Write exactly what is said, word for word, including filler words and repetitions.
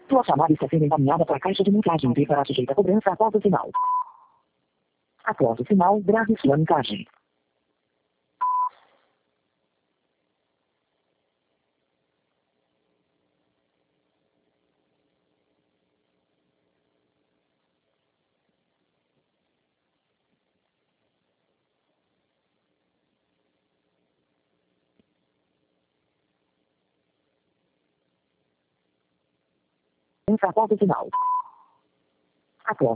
Sua chamada está sendo encaminhada para a caixa de mensagem e será sujeita a cobrança após o sinal. Após o sinal, grave sua mensagem. Após o sinal. Após